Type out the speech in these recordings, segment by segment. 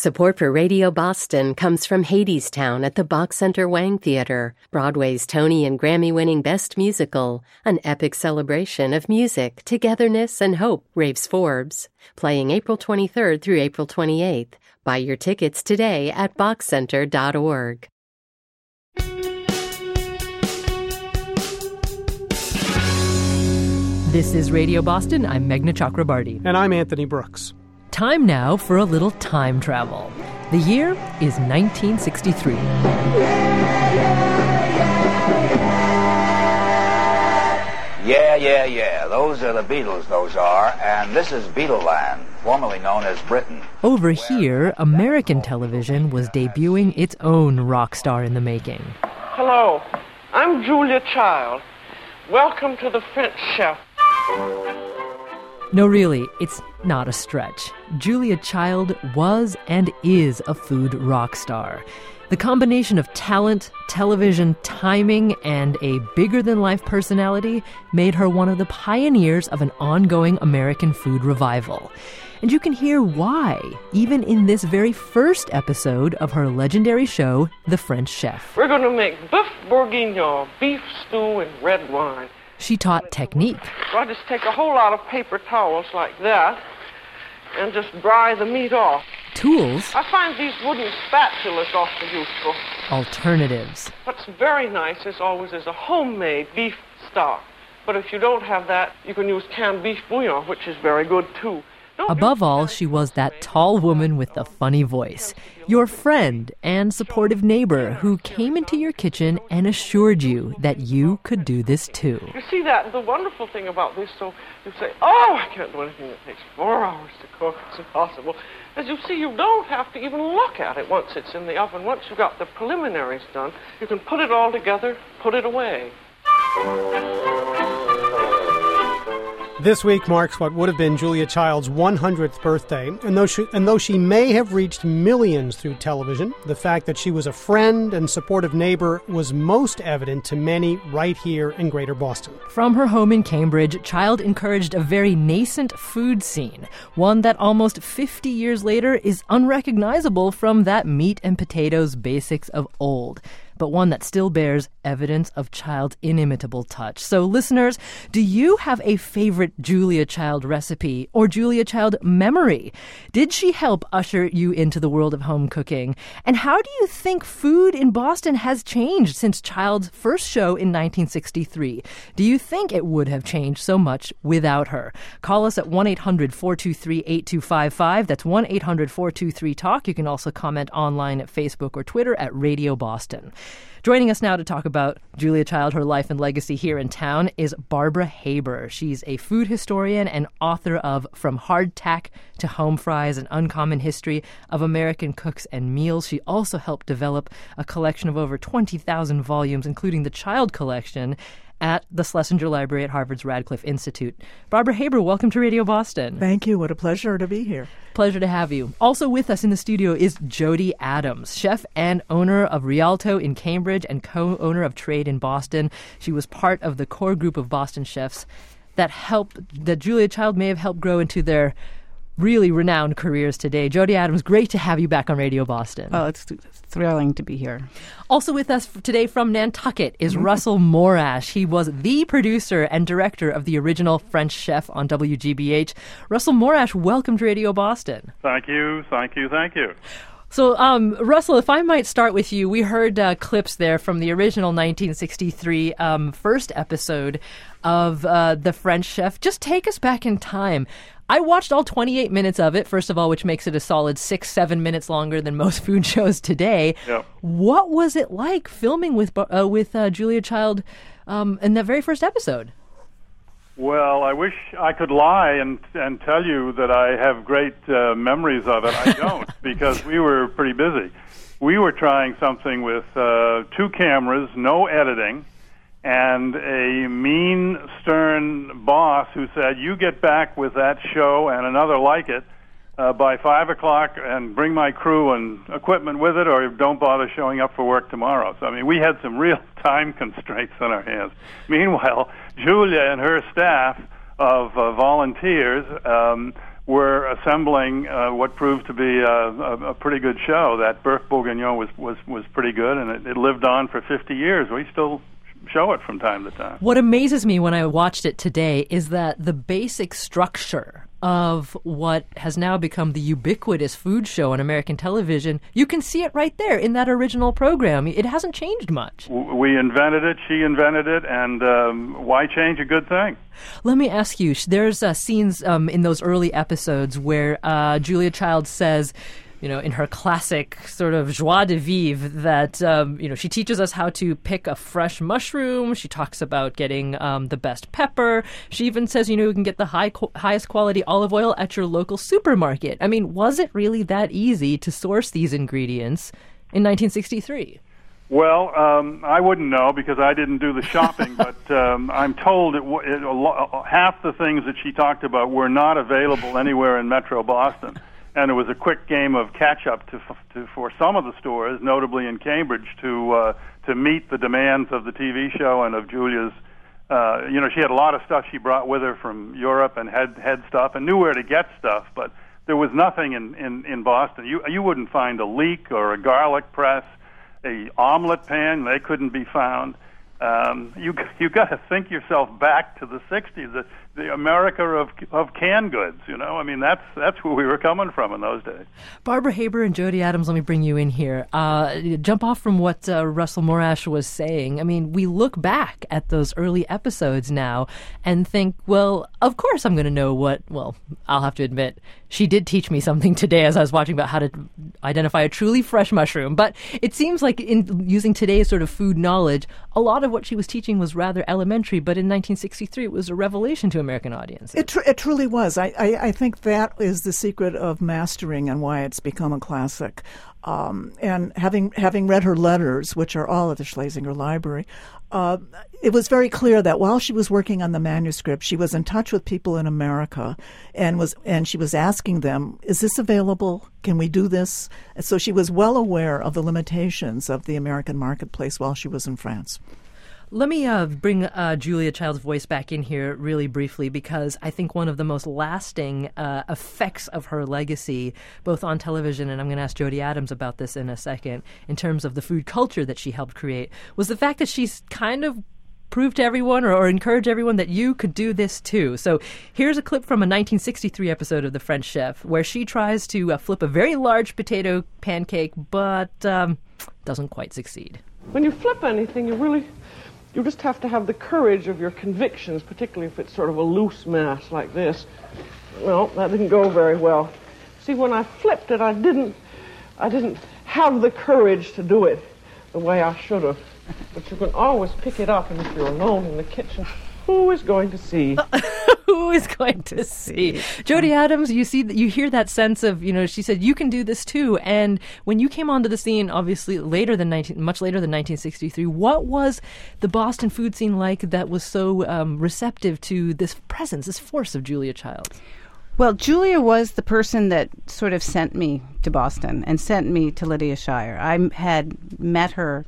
Support for Radio Boston comes from Hadestown at the Bach Center Wang Theater, Broadway's Tony and Grammy-winning Best Musical, an epic celebration of music, togetherness, and hope, raves Forbes. Playing April 23rd through April 28th. Buy your tickets today at bachcenter.org. This is Radio Boston. I'm Meghna Chakrabarty. And I'm Anthony Brooks. Time now for a little time travel. The year is 1963. Yeah. Those are the Beatles, those are. And this is Beatleland, formerly known as Britain. Over here, American television was debuting its own rock star in the making. Hello, I'm Julia Child. Welcome to the French Chef. No, really, it's not a stretch. Julia Child was and is a food rock star. The combination of talent, television, timing, and a bigger-than-life personality made her one of the pioneers of an ongoing American food revival. And you can hear why, even in this very first episode of her legendary show, The French Chef. We're going to make beef bourguignon, beef stew, and red wine. She taught technique. So I just take a whole lot of paper towels like that and just dry the meat off. Tools. I find these wooden spatulas awfully useful. Alternatives. What's very nice is always is a homemade beef stock. But if you don't have that, you can use canned beef bouillon, which is very good too. Above all, she was that tall woman with the funny voice, your friend and supportive neighbor who came into your kitchen and assured you that you could do this too. You see that? The wonderful thing about this, so you say, oh, I can't do anything that takes 4 hours to cook. It's impossible. As you see, you don't have to even look at it once it's in the oven. Once you've got the preliminaries done, you can put it all together, put it away. This week marks what would have been Julia Child's 100th birthday, and though she may have reached millions through television, the fact that she was a friend and supportive neighbor was most evident to many right here in Greater Boston. From her home in Cambridge, Child encouraged a very nascent food scene, one that almost 50 years later is unrecognizable from that meat and potatoes basics of old, but one that still bears evidence of Child's inimitable touch. So listeners, do you have a favorite Julia Child recipe or Julia Child memory? Did she help usher you into the world of home cooking? And how do you think food in Boston has changed since Child's first show in 1963? Do you think it would have changed so much without her? Call us at 1-800-423-8255. That's 1-800-423-TALK. You can also comment online at Facebook or Twitter at Radio Boston. Joining us now to talk about Julia Child, her life and legacy here in town, is Barbara Haber. She's a food historian and author of From Hardtack to Home Fries, An Uncommon History of American Cooks and Meals. She also helped develop a collection of over 20,000 volumes, including the Child Collection, at the Schlesinger Library at Harvard's Radcliffe Institute. Barbara Haber, welcome to Radio Boston. Thank you. What a pleasure to be here. Pleasure to have you. Also with us in the studio is Jody Adams, chef and owner of Rialto in Cambridge and co-owner of Trade in Boston. She was part of the core group of Boston chefs that Julia Child may have helped grow into their really renowned careers today. Jody Adams, great to have you back on Radio Boston. Oh, it's thrilling to be here. Also with us today from Nantucket is Russell Morash. He was the producer and director of the original French Chef on WGBH. Russell Morash, welcome to Radio Boston. Thank you. So, Russell, if I might start with you, we heard clips there from the original 1963 first episode of The French Chef. Just take us back in time. I watched all 28 minutes of it, first of all, which makes it a solid 6-7 minutes longer than most food shows today. Yep. What was it like filming with Julia Child in that very first episode? Well, I wish I could lie and tell you that I have great memories of it. I don't, because we were pretty busy. We were trying something with 2 cameras, no editing, and a mean, stern boss who said, you get back with that show and another like it by 5 o'clock and bring my crew and equipment with it, or don't bother showing up for work tomorrow. So, I mean, we had some real time constraints on our hands. Meanwhile, Julia and her staff of volunteers were assembling what proved to be a pretty good show. That Bœuf Bourguignon was pretty good, and it lived on for 50 years. We still show it from time to time. What amazes me when I watched it today is that the basic structure of what has now become the ubiquitous food show on American television, you can see it right there in that original program. It hasn't changed much. We invented it, she invented it, and why change a good thing? Let me ask you, there's scenes in those early episodes where Julia Childs says, in her classic sort of joie de vivre that, she teaches us how to pick a fresh mushroom. She talks about getting the best pepper. She even says, you can get the highest quality olive oil at your local supermarket. I mean, was it really that easy to source these ingredients in 1963? Well, I wouldn't know because I didn't do the shopping, but I'm told half the things that she talked about were not available anywhere in Metro Boston. And it was a quick game of catch-up for some of the stores, notably in Cambridge, to meet the demands of the TV show and of Julia's. She had a lot of stuff she brought with her from Europe and had stuff and knew where to get stuff, but there was nothing in Boston. You wouldn't find a leek or a garlic press, a omelet pan. They couldn't be found. You got to think yourself back to the 60s, the America of canned goods. I mean that's where we were coming from in those days. Barbara Haber and Jody Adams, let me bring you in here. Jump off from what Russell Morash was saying. I mean, we look back at those early episodes now and think, well, of course I'm going to know what. Well, I'll have to admit, she did teach me something today as I was watching about how to identify a truly fresh mushroom. But it seems like in using today's sort of food knowledge, a lot of what she was teaching was rather elementary. But in 1963, it was a revelation to American audiences. It truly was. I think that is the secret of mastering and why it's become a classic. And having read her letters, which are all at the Schlesinger Library, it was very clear that while she was working on the manuscript, she was in touch with people in America and she was asking them, is this available? Can we do this? And so she was well aware of the limitations of the American marketplace while she was in France. Let me bring Julia Child's voice back in here really briefly, because I think one of the most lasting effects of her legacy, both on television, and I'm going to ask Jody Adams about this in a second, in terms of the food culture that she helped create, was the fact that she's kind of proved to everyone or encouraged everyone that you could do this too. So here's a clip from a 1963 episode of The French Chef where she tries to flip a very large potato pancake, but doesn't quite succeed. When you flip anything, you just have to have the courage of your convictions, particularly if it's sort of a loose mass like this. Well, that didn't go very well. See, when I flipped it, I didn't have the courage to do it the way I should have. But you can always pick it up, and if you're alone in the kitchen, who is going to see? Who is going to see? Jody Adams, you hear that sense of, she said, you can do this too. And when you came onto the scene, obviously much later than 1963, what was the Boston food scene like that was so receptive to this presence, this force of Julia Childs? Well, Julia was the person that sort of sent me to Boston and sent me to Lydia Shire. I had met her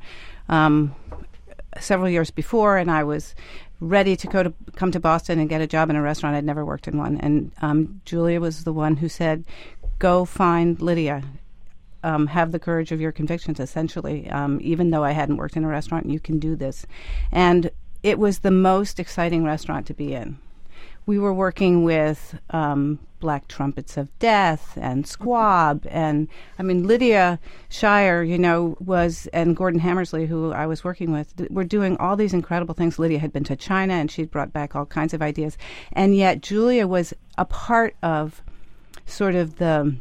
several years before, and I was ready to come to Boston and get a job in a restaurant. I'd never worked in one. And Julia was the one who said, go find Lydia. Have the courage of your convictions, essentially. Even though I hadn't worked in a restaurant, you can do this. And it was the most exciting restaurant to be in. We were working with Black Trumpets of Death and Squab, and Lydia Shire, and Gordon Hammersley, who I was working with, were doing all these incredible things. Lydia had been to China, and she'd brought back all kinds of ideas, and yet Julia was a part of sort of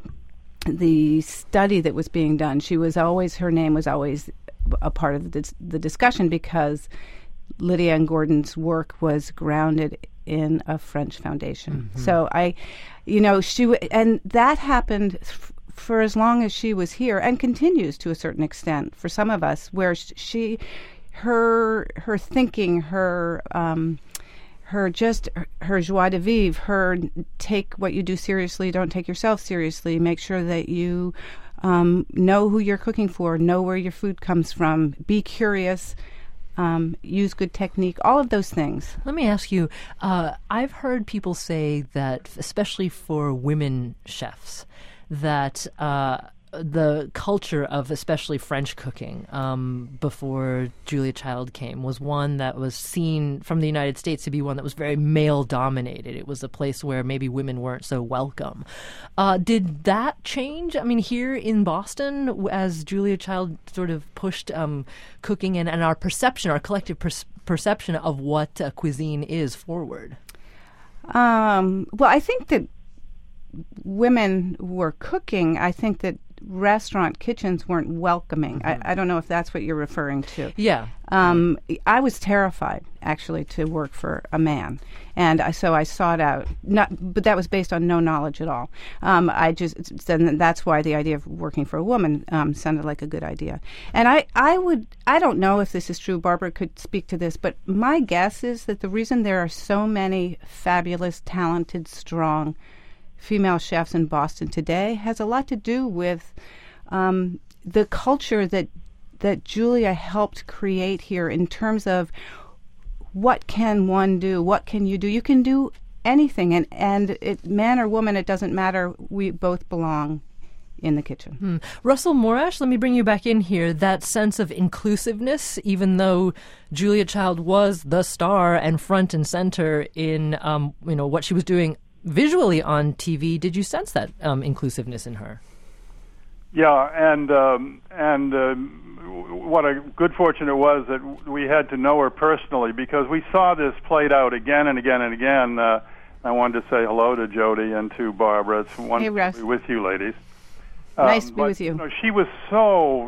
the study that was being done. Her name was always a part of the discussion because Lydia and Gordon's work was grounded in a French foundation. Mm-hmm. So and that happened for as long as she was here, and continues to a certain extent for some of us, where her thinking, her joie de vivre, her take what you do seriously, don't take yourself seriously, make sure that you know who you're cooking for, know where your food comes from, be curious, use good technique, all of those things. Let me ask you, I've heard people say that, especially for women chefs, that the culture of especially French cooking before Julia Child came was one that was seen from the United States to be one that was very male-dominated. It was a place where maybe women weren't so welcome. Did that change? I mean, here in Boston, as Julia Child sort of pushed cooking and our perception, our collective perception of what cuisine is forward? Well, I think that women were cooking. I think that restaurant kitchens weren't welcoming. I don't know if that's what you're referring to. Yeah. I was terrified, actually, to work for a man. And so I sought out, but that was based on no knowledge at all. Then that's why the idea of working for a woman sounded like a good idea. And I don't know if this is true, Barbara could speak to this, but my guess is that the reason there are so many fabulous, talented, strong female chefs in Boston today has a lot to do with the culture that Julia helped create here in terms of what can one do, what can you do. You can do anything, and man or woman, it doesn't matter. We both belong in the kitchen. Russell Morash, let me bring you back in here. That sense of inclusiveness, even though Julia Child was the star and front and center in what she was doing visually on TV, did you sense that inclusiveness in her? Yeah, and what a good fortune it was that we had to know her personally, because we saw this played out again and again and again. I wanted to say hello to Jody and to Barbara. It's wonderful to be with you, ladies. Nice to be with you. She was so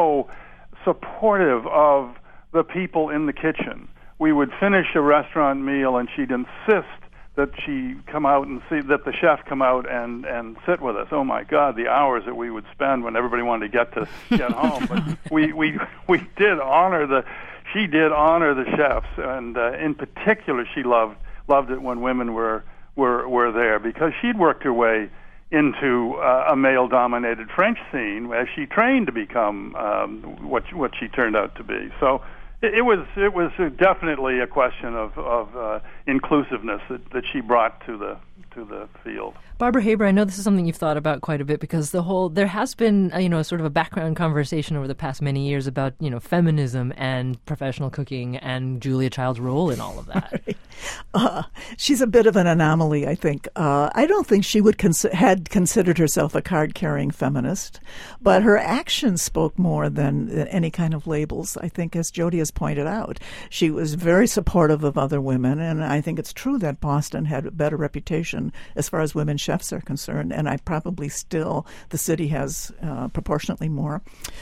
supportive of the people in the kitchen. We would finish a restaurant meal, and she'd insist that she come out and see that the chef come out and sit with us. Oh my God, the hours that we would spend when everybody wanted to get home. But we did honor she did honor the chefs, and in particular she loved it when women were there, because she'd worked her way into a male-dominated French scene as she trained to become what she turned out to be. So it was definitely a question of inclusiveness that she brought to the field. Barbara Haber, I know this is something you've thought about quite a bit, because there has been sort of a background conversation over the past many years about feminism and professional cooking and Julia Child's role in all of that. She's a bit of an anomaly, I think. I don't think she had considered herself a card-carrying feminist, but her actions spoke more than any kind of labels. I think, as Jody has pointed out, she was very supportive of other women, and I think it's true that Boston had a better reputation as far as women chefs are concerned, and the city has proportionately more.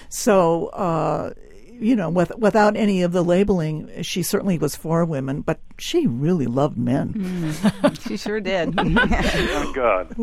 So, without any of the labeling, she certainly was for women, but she really loved men. She sure did. Oh, God.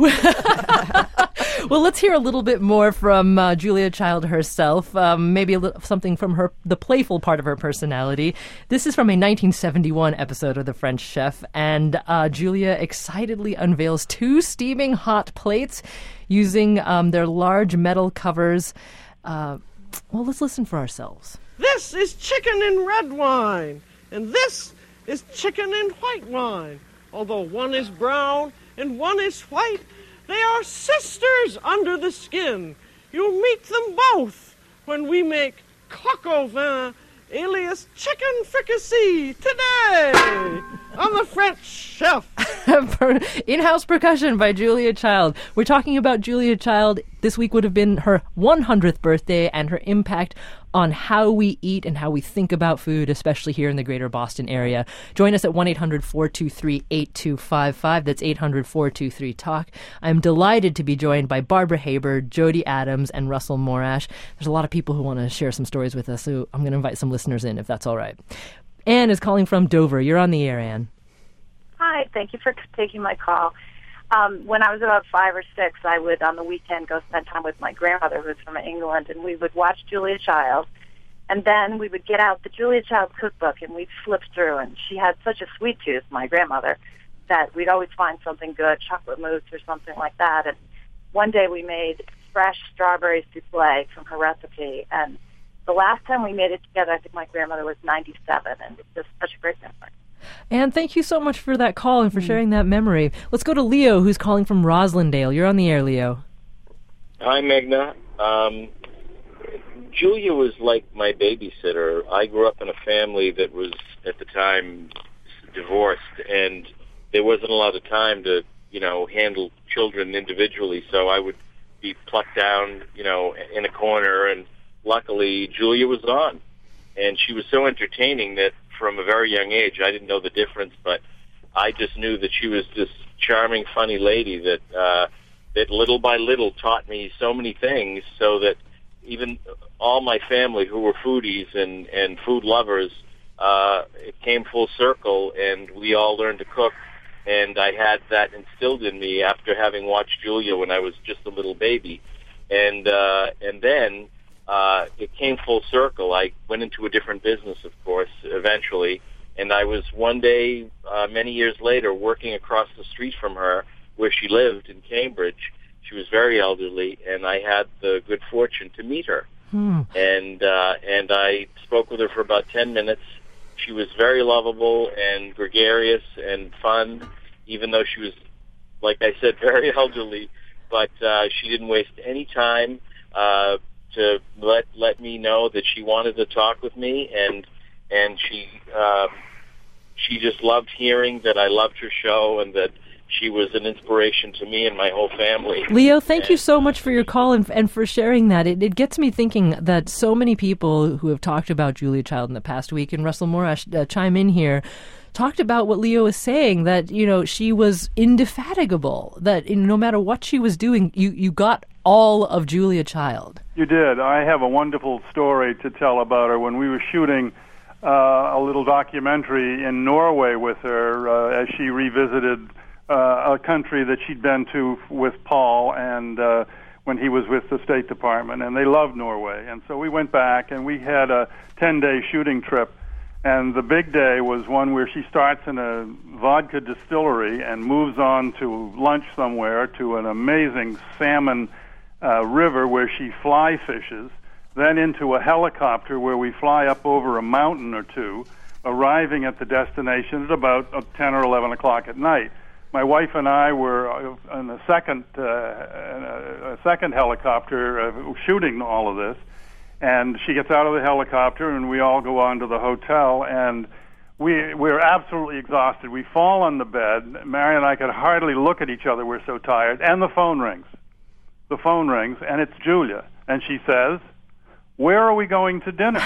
Well, let's hear a little bit more from Julia Child herself, maybe something from the playful part of her personality. This is from a 1971 episode of The French Chef, and Julia excitedly unveils 2 steaming hot plates using their large metal covers. Well, let's listen for ourselves. This is chicken in red wine, and this is chicken in white wine. Although one is brown and one is white, they are sisters under the skin. You'll meet them both when we make coq au vin, alias chicken fricassee, today on The French Chef. In-house percussion by Julia Child. We're talking about Julia Child. This week would have been her 100th birthday and her impact on how we eat and how we think about food, especially here in the greater Boston area. Join us at 1-800-423-8255. That's 800-423-TALK. I'm delighted to be joined by Barbara Haber, Jody Adams, and Russell Morash. There's a lot of people who want to share some stories with us, so I'm going to invite some listeners in, if that's all right. Anne is calling from Dover. You're on the air, Anne. Hi, thank you for taking my call. When I was about 5 or 6, I would, on the weekend, go spend time with my grandmother, who was from England, and we would watch Julia Child. And then we would get out the Julia Child cookbook, and we'd flip through. And she had such a sweet tooth, my grandmother, that we'd always find something good, chocolate mousse or something like that. And one day we made fresh strawberry souffle from her recipe, and the last time we made it together, I think my grandmother was 97, and it's just such a great memory. And thank you so much for that call and for sharing that memory. Let's go to Leo, who's calling from Roslindale. You're on the air, Leo. Hi, Meghna. Julia was like my babysitter. I grew up in a family that was, at the time, divorced, and there wasn't a lot of time to, handle children individually, so I would be plucked down, in a corner, and luckily Julia was on. And she was so entertaining that from a very young age, I didn't know the difference, but I just knew that she was this charming, funny lady that little by little taught me so many things, so that even all my family who were foodies and food lovers, it came full circle, and we all learned to cook. And I had that instilled in me after having watched Julia when I was just a little baby. And then it came full circle. I went into a different business, of course, eventually. And I was one day, many years later, working across the street from her where she lived in Cambridge. She was very elderly, and I had the good fortune to meet her. And I spoke with her for about 10 minutes. She was very lovable and gregarious and fun, even though she was, like I said, very elderly. But she didn't waste any time to let me know that she wanted to talk with me, and she just loved hearing that I loved her show and that she was an inspiration to me and my whole family. Leo, thank you so much for your call and for sharing that. It gets me thinking that so many people who have talked about Julia Child in the past week, and Russell Morash, chime in here, talked about what Leo is saying, that, she was indefatigable, that no matter what she was doing, you got all of Julia Child. You did. I have a wonderful story to tell about her. When we were shooting a little documentary in Norway with her as she revisited a country that she'd been to with Paul and when he was with the State Department, and they loved Norway. And so we went back, and we had a 10-day shooting trip, and the big day was one where she starts in a vodka distillery and moves on to lunch somewhere to an amazing salmon river where she fly fishes, then into a helicopter where we fly up over a mountain or two, arriving at the destination at about 10 or 11 o'clock at night. My wife and I were on a second helicopter shooting all of this, and she gets out of the helicopter, and we all go on to the hotel, and we're absolutely exhausted. We fall on the bed. Mary and I could hardly look at each other. We're so tired. And the phone rings. The phone rings, and it's Julia, and she says, "Where are we going to dinner?"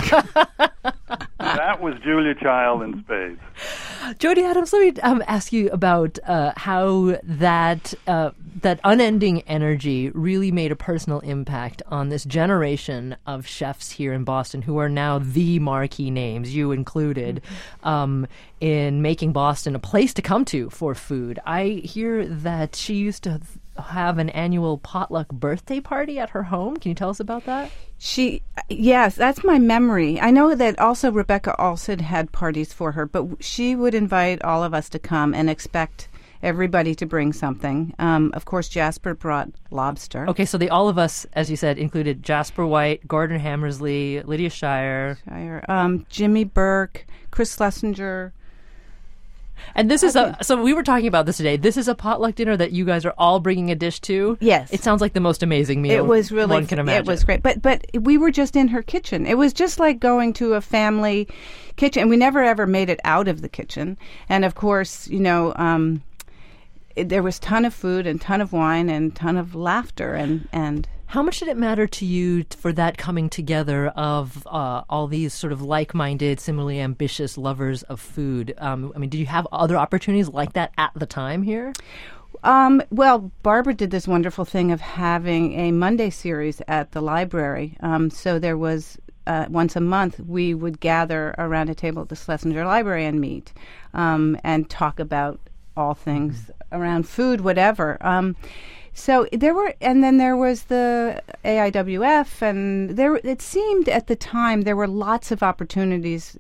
That was Julia Child in spades. Jody Adams, let me ask you about how that unending energy really made a personal impact on this generation of chefs here in Boston who are now the marquee names, you included, in making Boston a place to come to for food. I hear that she used to have an annual potluck birthday party at her home. Can you tell us about that? Yes, that's my memory. I know that also Rebecca Alston had parties for her, but she would invite all of us to come and expect everybody to bring something. Of course, Jasper brought lobster. Okay, so the all of us, as you said, included Jasper White, Gordon Hammersley, Lydia Shire, Jimmy Burke, Chris Schlesinger. And this is so we were talking about this today. This is a potluck dinner that you guys are all bringing a dish to? Yes. It sounds like the most amazing meal it was really, one can imagine. It was great. But we were just in her kitchen. It was just like going to a family kitchen. We never ever made it out of the kitchen. And of course, there was ton of food and ton of wine and ton of laughter and How much did it matter to you for that coming together of all these sort of like-minded, similarly ambitious lovers of food? Did you have other opportunities like that at the time here? Well, Barbara did this wonderful thing of having a Monday series at the library. So there was once a month we would gather around a table at the Schlesinger Library and meet and talk about all things around food, whatever. So there were, and then there was the AIWF, and it seemed at the time there were lots of opportunities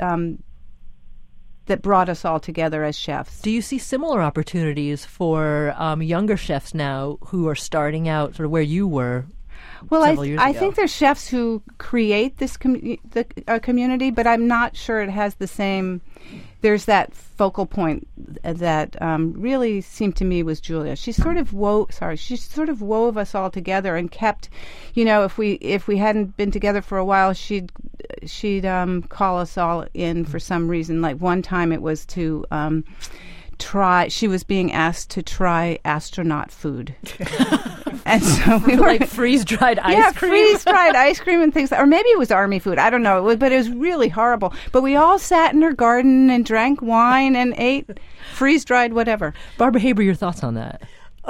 that brought us all together as chefs. Do you see similar opportunities for younger chefs now who are starting out sort of where you were? Well, several years ago. I think there's chefs who create this community, but I'm not sure it has the same. There's that focal point that really seemed to me was Julia. She sort of wove us all together and kept, if we hadn't been together for a while, she'd call us all in for some reason. Like one time it was to she was being asked to try astronaut food. And so we were like freeze-dried ice cream. Yeah, freeze-dried ice cream and things. Or maybe it was army food. I don't know. But it was really horrible. But we all sat in her garden and drank wine and ate freeze-dried whatever. Barbara Haber, your thoughts on that?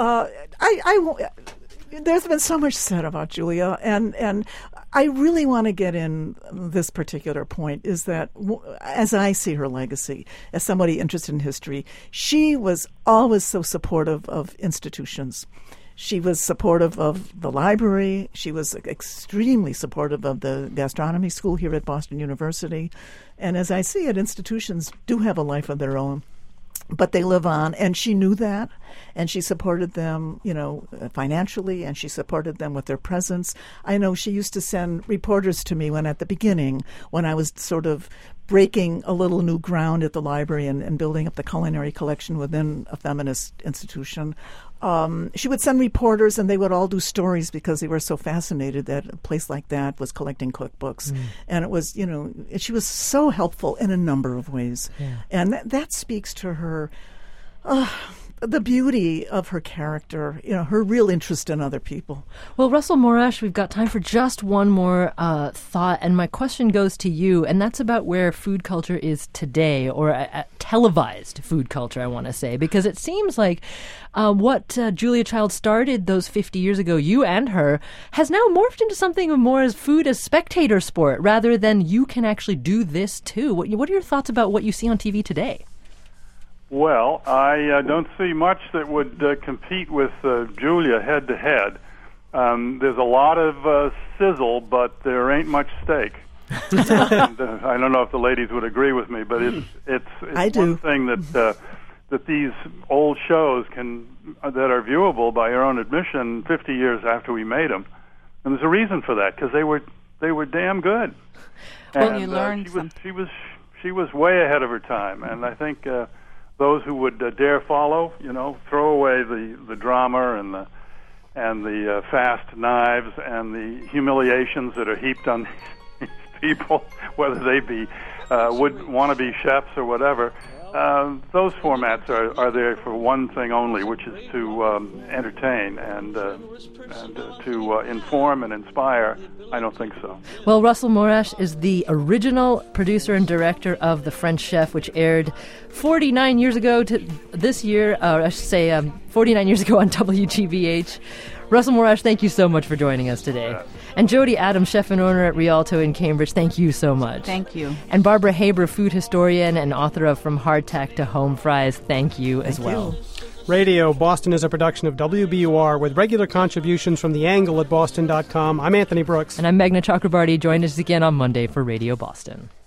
There's been so much said about Julia, and I really want to get in this particular point, is that as I see her legacy, as somebody interested in history, she was always so supportive of institutions. She was supportive of the library. She was extremely supportive of the gastronomy school here at Boston University. And as I see it, institutions do have a life of their own, but they live on. And she knew that, and she supported them, financially, and she supported them with their presence. I know she used to send reporters to me when I was sort of breaking a little new ground at the library and building up the culinary collection within a feminist institution. She would send reporters, and they would all do stories because they were so fascinated that a place like that was collecting cookbooks. And it was, she was so helpful in a number of ways. Yeah. And that speaks to her, the beauty of her character, her real interest in other people. Well, Russell Morash, we've got time for just one more thought, and my question goes to you, and that's about where food culture is today, or televised food culture, I want to say, because it seems like what Julia Child started those 50 years ago, you and her, has now morphed into something more as food as spectator sport, rather than you can actually do this too. What are your thoughts about what you see on TV today? Well, I don't see much that would compete with Julia head-to-head. There's a lot of sizzle, but there ain't much steak. And, I don't know if the ladies would agree with me, but it's one thing that these old shows that are viewable by your own admission 50 years after we made them. And there's a reason for that, because they were damn good. Well, and you learned something. She was way ahead of her time, and I think those who would dare follow, throw away the drama and the fast knives and the humiliations that are heaped on these people, whether they be would want to be chefs or whatever. Those formats are there for one thing only, which is to entertain and to inform and inspire. I don't think so. Well, Russell Morash is the original producer and director of The French Chef, which aired 49 years ago to this year, or I should say 49 years ago on WGBH. Russell Morash, thank you so much for joining us today. And Jody Adams, chef and owner at Rialto in Cambridge, thank you so much. Thank you. And Barbara Haber, food historian and author of From Hardtack to Home Fries, thank you as well. Radio Boston is a production of WBUR with regular contributions from The Angle at boston.com. I'm Anthony Brooks. And I'm Meghna Chakrabarty. Join us again on Monday for Radio Boston.